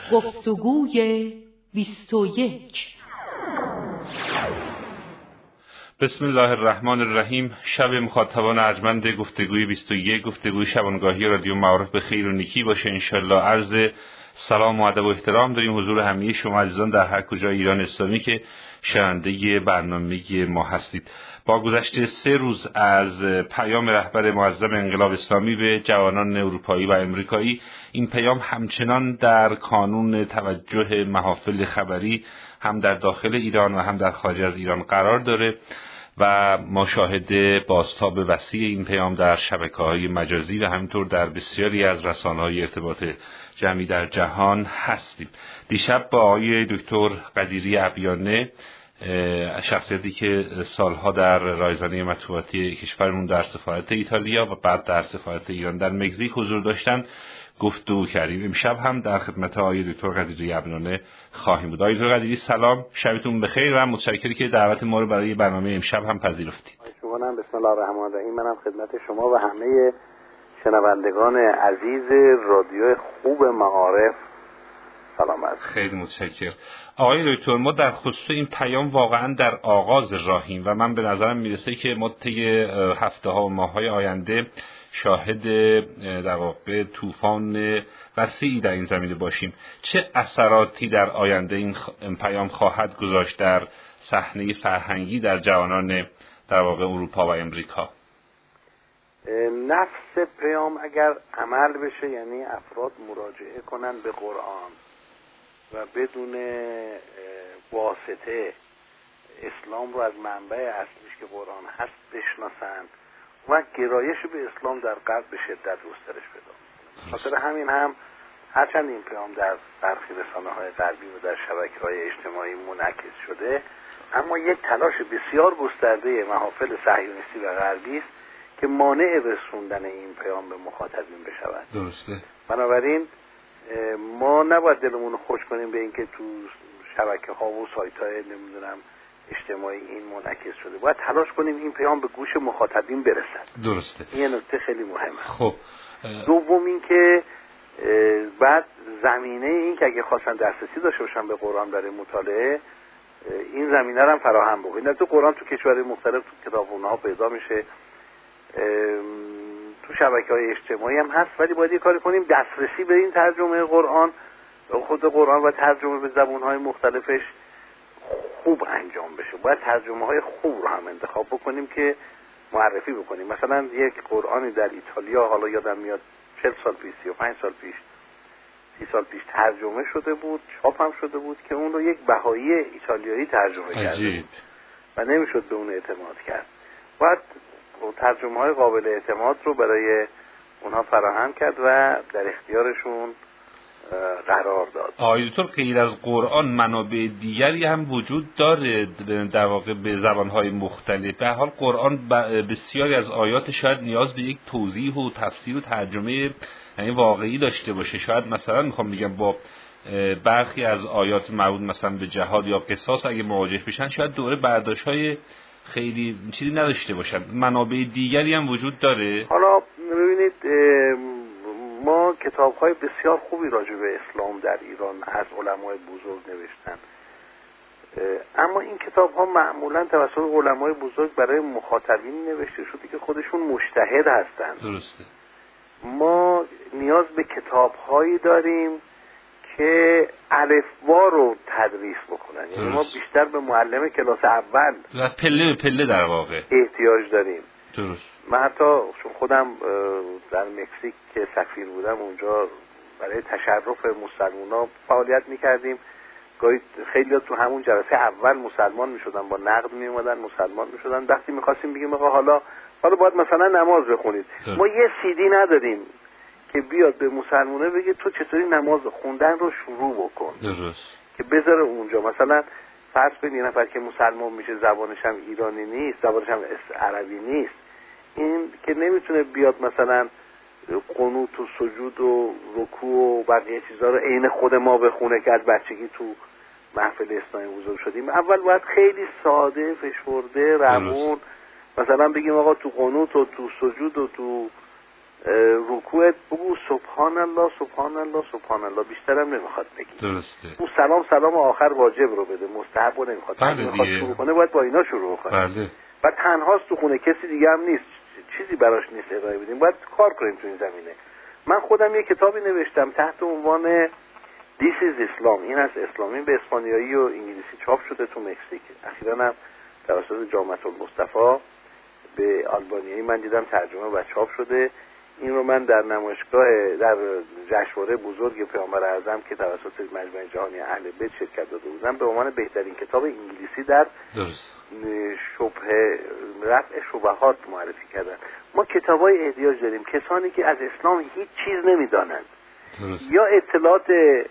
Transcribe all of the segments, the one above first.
گفتگوی 21. بسم الله الرحمن الرحیم. شب مخاطبان ارجمند گفتگوی 21، گفتگوی شبانگاهی رادیو معارف به خیر و نیکی باشه انشالله. عرض سلام و ادب و احترام داریم حضور همه شما عزیزان در هر کجای ایران اسلامی که شنونده برنامه ما هستید. با گذشت 3 روز از پیام رهبر معظم انقلاب اسلامی به جوانان اروپایی و امریکایی، این پیام همچنان در کانون توجه محافل خبری هم در داخل ایران و هم در خارج از ایران قرار داره و ما شاهد بازتاب وسیع این پیام در شبکه‌های مجازی و همینطور در بسیاری از رسانه‌های ارتباط جمعی در جهان هستیم. دیشب با آقای دکتر قدیری ابیانه، شخصیتی که سالها در رایزنه مطبوعاتی کشورمون در سفارت ایتالیا و بعد در سفارت ایران در مکزیک حضور داشتن گفتگو کردیم. امشب هم در خدمت آقای دکتر قدیری ابیانه خواهیم بود. آقای دکتر قدیری سلام، شبتون بخیر و متشکرم که دعوت ما رو برای برنامه امشب هم پذیرفتید. شما هم بسم الله الرحمن الرحیم. منم خدمت شما و همه شنوندگان عزیز رادیو خوب معارف سلام عرض. خیلی متشکرم. آقای دکتر، ما در خصوص این پیام واقعا در آغاز راهیم و من به نظرم میرسه که ما طی هفته‌ها و ماه‌های آینده شاهد در واقع طوفان وسیعی در این زمینه باشیم. چه اثراتی در آینده این پیام خواهد گذاشت در صحنه فرهنگی در جوانان در واقع اروپا و امریکا؟ نفس پیام اگر عمل بشه، یعنی افراد مراجعه کنن به قرآن و بدون واسطه اسلام رو از منبع اصلیش که قرآن هست بشناسن و گرایش به اسلام در قلب به شدت گسترش پیدا کنه. خاطر همین هم هرچند این پیام در برخی رسانه‌های غربی و در شبکه‌های اجتماعی منعکس شده، اما یک تلاش بسیار گسترده محافل صهیونیستی و غربی است که مانع رسوندن این پیام به مخاطبین بشود. درسته. بنابراین ما نباید دلمون رو خوش کنیم به اینکه تو شبکه‌ها و سایت‌های نمیدونم اجتماعی این منعکس شده. باید تلاش کنیم این پیام به گوش مخاطبین برسد. درسته. این نکته خیلی مهمه. خب دوم این که بعد زمینه این که اگه خواستن دسترسی داشته باشن به قرآن برای مطالعه، این زمینه رو هم فراهم بکنید. تو قرآن تو کشورهای مختلف تو کتابخونه‌ها پیدا میشه، تو شبکه‌های اجتماعی هم هست، ولی باید یه کاری کنیم دسترسی به این ترجمه قرآن، خود قرآن و ترجمه به زبان‌های مختلفش خوب انجام بشه. باید ترجمه‌های خوب رو هم انتخاب بکنیم که معرفی بکنیم. مثلا یک قرآنی در ایتالیا، حالا یادم میاد 40 سال پیش، 35 سال پیش، 30 سال پیش ترجمه شده بود، چاپ هم شده بود که اون رو یک بهایی ایتالیایی ترجمه کرده بود و نمیشد به اون اعتماد کرد. باید ترجمه‌های قابل اعتماد رو برای اونها فراهم کرد و در اختیارشون قرار داد. آقای دکتر، غیر از قرآن منابع دیگری هم وجود داره در واقع به زبان‌های مختلف؟ به هر حال قرآن بسیاری از آیات شاید نیاز به یک توضیح و تفسیر و ترجمه یعنی واقعی داشته باشه. شاید مثلا میخوام بگم با برخی از آیات مربوط مثلا به جهاد یا قصاص اگه مواجه بشن شاید دوره برداشت‌های خیلی چیزی نداشته باشن. منابع دیگری هم وجود داره. حالا ببینید، ما کتاب‌های بسیار خوبی راجع به اسلام در ایران از علمای بزرگ نوشتن، اما این کتاب‌ها معمولاً توسط علمای بزرگ برای مخاطبین نوشته شده که خودشون مجتهد هستن. درسته. ما نیاز به کتاب‌هایی داریم که الفبا رو تدریس بکنن. یعنی ما بیشتر به معلم کلاس اول و پله به پله در واقع احتیاج داریم. درست. من حتی چون خودم در مکزیک که سفیر بودم اونجا برای تشرف مسلمان‌ها فعالیت می‌کردیم. گاهی خیلی‌ها تو همون جلسه اول مسلمان می‌شدن، با نقد می‌اومدن مسلمان می‌شدن. وقتی می‌خواستیم بگیم آقا حالا باید مثلا نماز بخونید، ما یه CD نداریم که بیاد به مسلمانه بگه تو چطوری نماز خوندن رو شروع بکن. درست. که بذاره اونجا مثلا فرض کنید یه نفر که مسلمان میشه زبانش هم ایرانی نیست، زبانش هم عربی نیست، این که نمیتونه بیاد مثلا قنوت و سجود و رکوع و بقیه چیزا رو عین خود ما بخونه که از بچگی تو محفل اسلامی بزرگ شدیم. اول باید خیلی ساده، فشرده، روون مثلا بگیم آقا تو قنوت و تو سجود و تو رکوعت بگو سبحان الله سبحان الله سبحان الله، بیشترم نمیخواد بگی. درسته. اون سلام آخر واجب رو بده، مستحب رو نمیخواد. میخواد شروع کنه باید با اینا شروع کنه. بله. و تنهاست تو خونه، کسی دیگه هم نیست، چیزی براش نیست ارائه بدیم، باید کار کنیم تو این زمینه. من خودم یه کتابی نوشتم تحت عنوان This is Islam، این از اسلامی، به اسپانیایی و انگلیسی چاپ شده تو مکزیک. اخیراً هم توسط جامعه المصطفی به آلبانیایی من دیدم ترجمه و چاپ شده. این رو من در نمایشگاه در جشنواره بزرگ پیامبر اعظم که توسط مجمع جهانی اهل بیت شرکت داده بودم به عنوان بهترین کتاب انگلیسی در شبهه رفع شبهات معرفی کردن. ما کتابای احتیاج داریم، کسانی که از اسلام هیچ چیز نمیدانند یا اطلاعات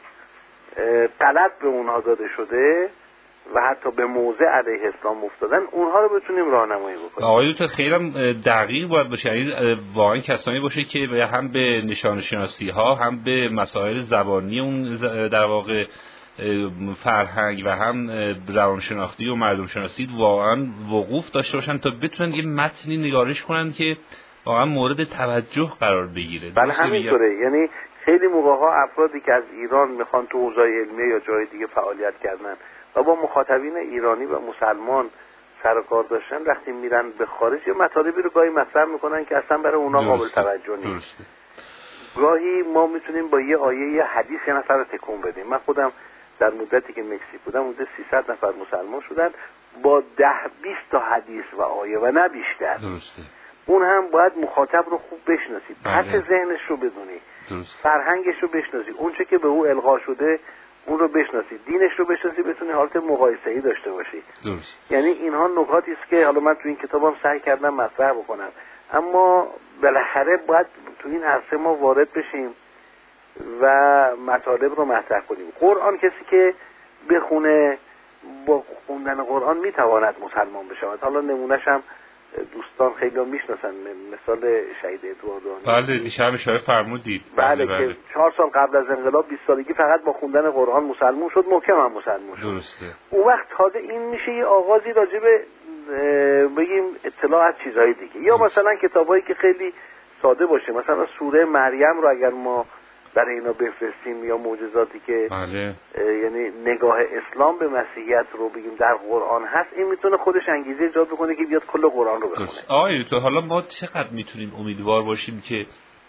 غلط به اونها داده شده و حتی به موضع علیه اسلام افتادن، اونها رو بتونیم راهنمایی بکنیم. آقای دکتر خیلی دقیق باید باشه، یعنی واقعا کسانی باشه که هم به نشان شناسی ها هم به مسائل زبانی اون در واقع فرهنگ و هم روانشناختی و مردم شناسی واقعا وقوف داشته باشن تا بتونن یه متنی نگارش کنن که واقعا مورد توجه قرار بگیره. بله همینطوره. یعنی خیلی موقع‌ها افرادی که از ایران میخوان تو حوزه علمیه یا جای دیگه فعالیت کردن و با مخاطبین ایرانی و مسلمان سر کار داشتن، وقتی میرن به خارج یه مطالبی رو گاهی مطرح میکنن که اصلا برای اونا قابل توجه نیست. گاهی ما میتونیم با یه آیه یه حدیث یه نفر رو تکون بدیم. من خودم در مدتی که مکزیک بودم حدود 300 نفر مسلمان شدن با 10-20 تا حدیث و آیه و نه بیشتر. درسته. اون هم باید مخاطب رو خوب بشناسی، پس ذهنش رو بدونی، فرهنگش رو بشناسی، اون چه که به او القا شده اون رو بشناسی، دینش رو بشناسی، بتونی حالت مقایسه‌ای داشته باشی. درست. یعنی اینها نکاتی است که حالا من تو این کتابم سعی کردم مطرح بکنم، اما بالاخره باید تو این عرصه ما وارد بشیم و مطالب رو مطرح کنیم. قرآن کسی که بخونه با خوندن قرآن میتواند مسلمان بشود. حالا نمونه‌ش هم دوستان خیلی میشناسن، مثال شهید ادواردانی. بله دیشب اشاره فرمودید. بله که 4 سال قبل از انقلاب 20 سالگی فقط با خوندن قرآن مسلمان شد، محکم هم مسلمان شد. درسته. اون وقت تازه این میشه یه آغازی راجع به بگیم اطلاع از چیزهای دیگه. یا مثلا کتابایی که خیلی ساده باشه، مثلا سوره مریم رو اگر ما برای اینا بفرستیم یا معجزاتی که بله. یعنی نگاه اسلام به مسیحیت رو بگیم در قرآن هست، این میتونه خودش انگیزه ایجاد بکنه که بیاد کل قرآن رو بخونه. آقای تو حالا ما چقدر میتونیم امیدوار باشیم که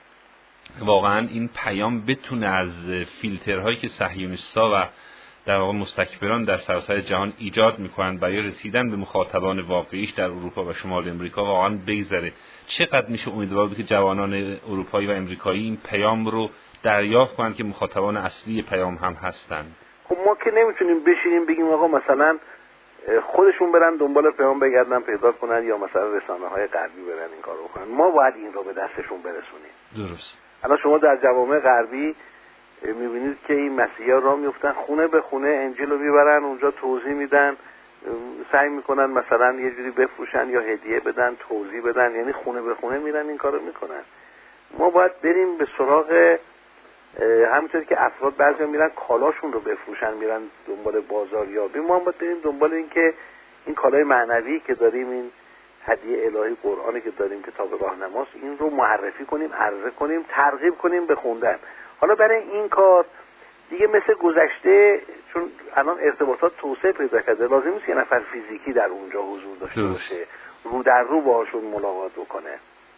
واقعا این پیام بتونه از فیلترهایی که صهیونیست‌ها و در واقع مستکبران در سراسر جهان ایجاد میکنن برای رسیدن به مخاطبان واقعیش در اروپا و شمال امریکا واقعا بگذره؟ چقدر میشه امیدوار بود که جوانان اروپایی و امریکایی این پیام رو دریافت کنند که مخاطبان اصلی پیام هم هستند؟ خب ما که نمیتونیم بشینیم بگیم آقا مثلا خودشون برن دنبال پیام بگردن پیدا کنن یا مثلا رسانه‌های غربی برن این کارو بکنن. ما باید این رو به دستشون برسونیم. درست. الان شما در جوامع غربی میبینید که این مسیحی‌ها راه میفتن خونه به خونه انجیل رو میبرن اونجا توضیح میدن، سعی میکنن مثلا یه جوری بفروشن یا هدیه بدن، توضیح بدن، یعنی خونه به خونه میرن این کارو میکنن. ما باید بریم به سراغ همونطور که افراد بعضی میرن کالاشون رو بفروشن، میرن دنبال بازاریابی، ما باید بریم دنبال این که این کالای معنوی که داریم، این هدیه الهی قرآنی که داریم، کتاب راهنماست، این رو معرفی کنیم، عرضه کنیم، ترغیب کنیم به خوندن. حالا برای این کار دیگه مثل گذشته، چون الان ارتباطات توسعه پیدا کرده، لازم نیست یه نفر فیزیکی در اونجا حضور داشته باشه، رو در رو باهاشون ملاقات بکنه،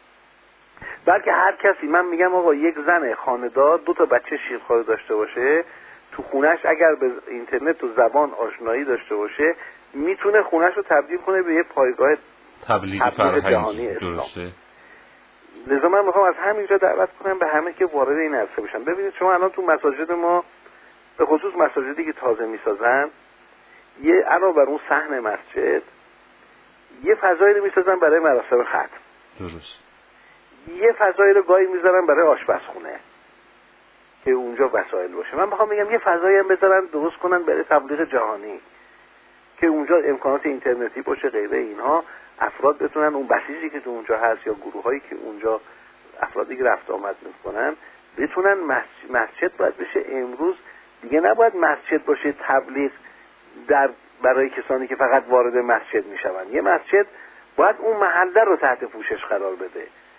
بلکه هر کسی، من میگم آقا یک زن خانه‌دار 2 تا بچه شیرخواره داشته باشه، تو خونش اگر به اینترنت و زبان آشنایی داشته باشه میتونه خونش رو تبدیل کنه به یه پایگاه تبلیغ فرهنگی اسلام. لذا من میخوام از همینجا دعوت کنم به همه که وارد این عرصه بشن. ببینید شما الان تو مساجد ما، به خصوص مساجدی که تازه میسازن، یه علاوه بر اون صحن مسجد یه فضایی رو میسازن برای مراسم ختم. درست. یه فضایی رو گاهی میذارن برای آشپزخونه که اونجا وسایل باشه. من میخوام بگم یه فضایی هم بذارن درست کنن برای تبلیغ جهانی که اونجا امکانات اینترنتی باشه، غیره اینها، افراد بتونن اون بسیجی که تو اونجا هست یا گروهایی که اونجا افرادی که رفت آمد میکنن بتونن مسجد باید بشه. امروز دیگه نباید مسجد باشه تبلیغ برای کسانی که فقط وارد مسجد میشون. یه مسجد باید اون محله رو تحت پوشش قرار بده،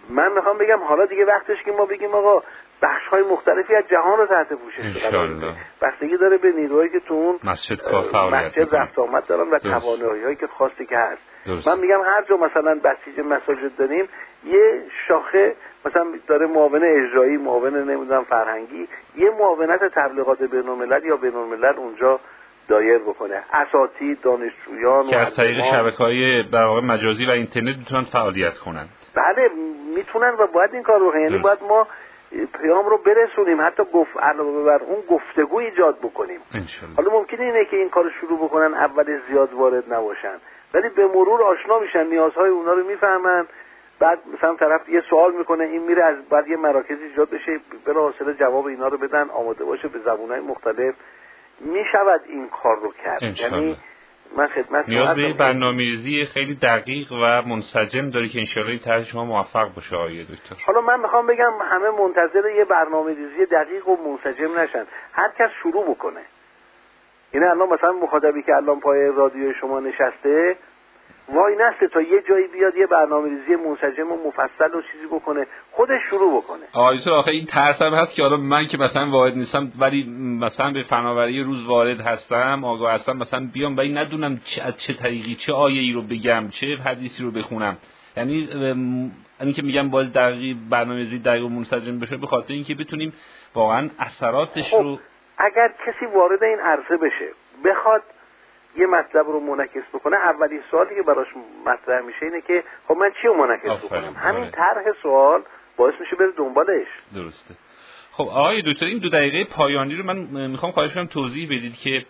من میخوام بگم حالا دیگه وقتش که ما بگیم آقا بخش‌های مختلفی از جهان رو تحت پوشش قرار بدیم. بستگی داره به نیروهایی که تو اون مسجد رفت آمد دارن و توانایی‌هایی که خواسته که هست. من میگم هر جا مثلا بسیج مساجد داریم یه شاخه مثلا داره معاون اجرایی، معاون نمیدونم فرهنگی، یه معاونت تبلیغات بین‌الملل یا بین‌الملل اونجا دایر بکنه. اساتید، دانشجویان که از طریق شبکه‌های در واقع مجازی و اینترنت میتونن فعالیت کنن. بله میتونن و باید این کار رو یعنی باید ما پیام رو برسونیم، حتی علاوه بر اون گفتگو ایجاد بکنیم. حالا ممکنه اینه که این کار شروع بکنن اول زیاد وارد نباشن، ولی به مرور آشنا میشن، نیازهای اونا رو میفهمن، بعد مثلا طرف یه سوال میکنه این میره از بعد یه مراکزی ایجاد بشه بلافاصله جواب اینا رو بدن، آماده باشه به زبونهای مختلف، میشود این کار رو کرد. یعنی من خدمت نیاز به برنامه‌ریزی خیلی دقیق و منسجم داری که انشالله این طرح شما موفق باشه آقای دکتر. حالا من میخوام بگم همه منتظر یه برنامه‌ریزی دقیق و منسجم نشن، هر کس شروع بکنه. این الان مثلا مخاطبی که الان پای رادیو شما نشسته وای نسته تا یه جایی بیاد یه برنامه‌ریزی منسجم و مفصل و چیزی بکنه، خودش شروع بکنه. آخه این ترسم هست که حالا من که مثلا وارد نیستم ولی مثلا به فناوری روز وارد هستم، آگاه هستم، مثلا بیام ولی ندونم از چه طریقی چه آیه‌ای رو بگم، چه حدیثی رو بخونم. یعنی اینکه میگم باز دقیق برنامه‌ریزی دقیق و منسجم بشه به خاطر اینکه بتونیم واقعا اثراتش رو اگر کسی وارد این عرصه بشه بخواد یه مطلب رو منعکس بکنه، اولین سوالی که براش مطرح میشه اینه که خب من چی رو منعکس بکنم؟ همین طرح سوال باعث میشه بره دنبالش. درسته. خب آقای دکتر این 2 دقیقه پایانی رو من میخوام خواهش کنم توضیح بدید که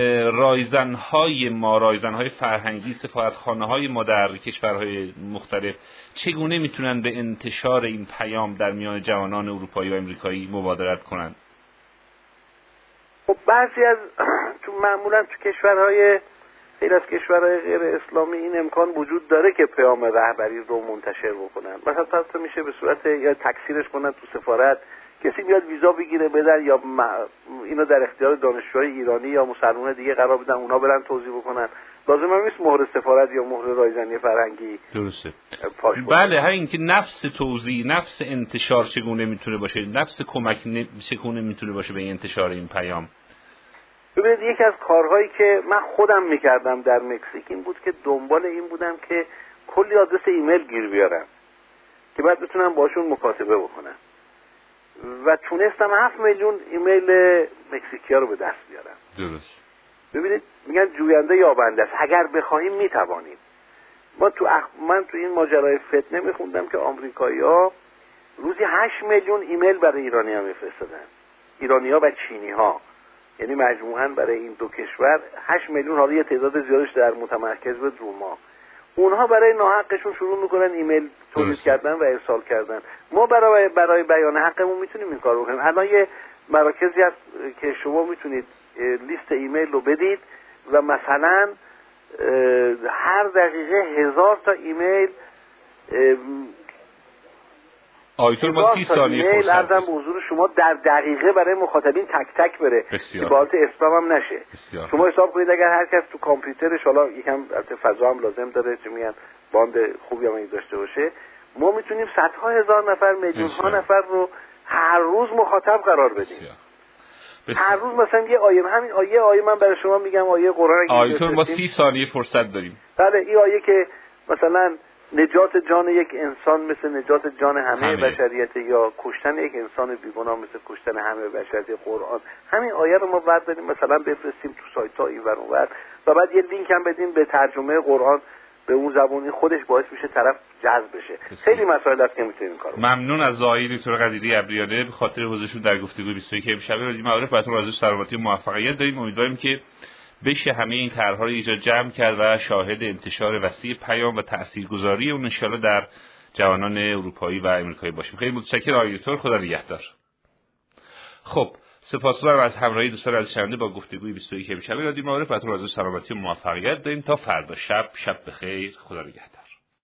رایزنهای فرهنگی، سفارتخانه‌های ما در کشورهای مختلف چگونه میتونن به انتشار این پیام در میان جوانان اروپایی و امریکایی مبادرت کنند؟ خب بعضی از معمولا تو کشورهای غیر از کشورهای غیر اسلامی این امکان وجود داره که پیام رهبری رو منتشر بکنن. مثلا تا میشه به صورت یا تکثیرش کنن تو سفارت، کسی بیاد ویزا بگیره بدن یا اینو در اختیار دانشجوهای ایرانی یا مسلمان دیگه قرار بدن، اونا برن توضیح بکنن. لازم هم نیست مهر سفارت یا مهر رایزنی فرهنگی. درسته. بله، همین که نفس توضیح، نفس انتشار چگونه میتونه باشه، نفس کمک چگونه میتونه باشه به انتشار این پیام. ببینید یکی از کارهایی که من خودم میکردم در مکزیک این بود که دنبال این بودم که کلی آدرس ایمیل گیر بیارم که بعد بتونم باشون مکاتبه بکنم و تونستم 7 میلیون ایمیل مکزیکیا رو به دست بیارم. درست. ببینید میگن جوینده یابنده است، اگر بخواهیم میتوانیم. من تو این ماجرای فتنه میخوندم که آمریکایی‌ها روزی 8 میلیون ایمیل برای ایرانی‌ها میفرستادن، ایرانی‌ها و چینی‌ها، یعنی مجموعاً برای این 2 کشور 8 میلیون، حالا یه تعداد زیادش در متمرکز به روما. اونها برای ناحقشون شروع میکنن ایمیل تولید کردن و ارسال کردن. ما برای بیان حقمون میتونیم این کارو بکنیم. الان یه مراکزی هست که شما میتونید لیست ایمیل رو بدید و مثلا هر دقیقه 1000 تا ایمیل آیتور ما 30 ثانیه فرصت ارزم به حضور شما در دقیقه برای مخاطبین تک تک بره که با حالت اسپم هم نشه. شما حساب کنید اگر هر کس تو کامپیوترش حالا یکم فضا هم لازم داره چه میگن باند خوبی هم داشته باشه، ما میتونیم صدها هزار نفر، میلیون ها نفر رو هر روز مخاطب قرار بدیم. هر روز مثلا یه آیه، همین آیه من برای شما میگم آیه قرآن آیتور ما 30 ثانیه فرصت داریم. بله این آیه که مثلا نجات جان یک انسان مثل نجات جان همه بشریت یا کشتن یک انسان بیگناه مثل کشتن همه بشریت، قرآن همین آیه رو ما برداریم مثلا بفرستیم تو سایت‌ها اینور اونور و بعد یه لینک هم بدیم به ترجمه قرآن به اون زبانی، خودش باعث میشه طرف جذب بشه. خیلی مسائل هست که میتونیم این کارو. ممنون از آقای دکتر قدیری ابریانه به خاطر حضورشون در گفتگو 21 امشب رادیو معارف. براتون آرزوی سلامتی و موفقیت داریم. امیدواریم که بشه همه این طرح‌ها رو اینجا جمع کرد و شاهد انتشار وسیع پیام و تاثیرگذاری اون ان شاءالله در جوانان اروپایی و امریکایی باشیم. خیلی متشکرم آقای دکتر، خدا نگهدار. خب سپاسگزارم از همراهی دوستان از شنونده با گفتگوی 21 امشب رادیو معارف. براتون آرزوی سلامتی و موفقیت داریم تا فردا شب بخیر. خدا نگهدار.